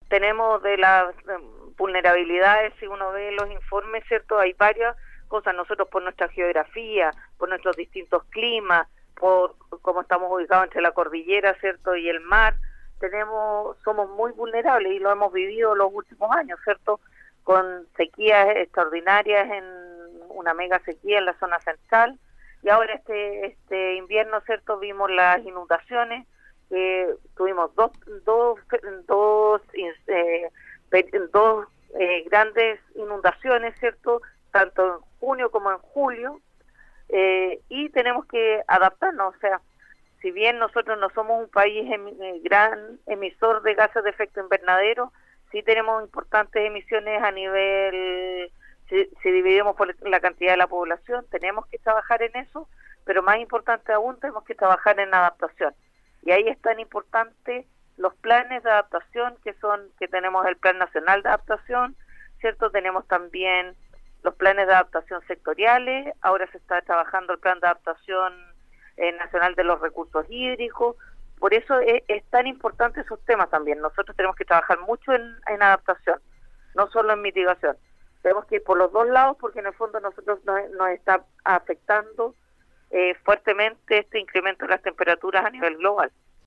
tenemos de las vulnerabilidades, si uno ve los informes, ¿cierto? Hay varias cosas, nosotros por nuestra geografía, por nuestros distintos climas, por cómo estamos ubicados entre la cordillera, ¿cierto? Y el mar, somos muy vulnerables y lo hemos vivido los últimos años, ¿cierto? Con sequías extraordinarias, en una mega sequía en la zona central, y ahora este invierno, ¿cierto? Vimos las inundaciones, tuvimos dos grandes inundaciones, ¿cierto? Tanto en junio como en julio, y tenemos que adaptarnos, o sea, si bien nosotros no somos un país gran emisor de gases de efecto invernadero, sí tenemos importantes emisiones a nivel, si dividimos por la cantidad de la población, tenemos que trabajar en eso, pero más importante aún, tenemos que trabajar en adaptación. Y ahí es tan importante los planes de adaptación, que tenemos el Plan Nacional de Adaptación, ¿cierto? Tenemos también los planes de adaptación sectoriales, ahora se está trabajando el Plan de Adaptación Nacional de los Recursos Hídricos. Por eso es tan importante esos temas también. Nosotros tenemos que trabajar mucho en adaptación, no solo en mitigación. Tenemos que ir por los dos lados, porque en el fondo nosotros nos está afectando fuertemente este incremento de las temperaturas a nivel global.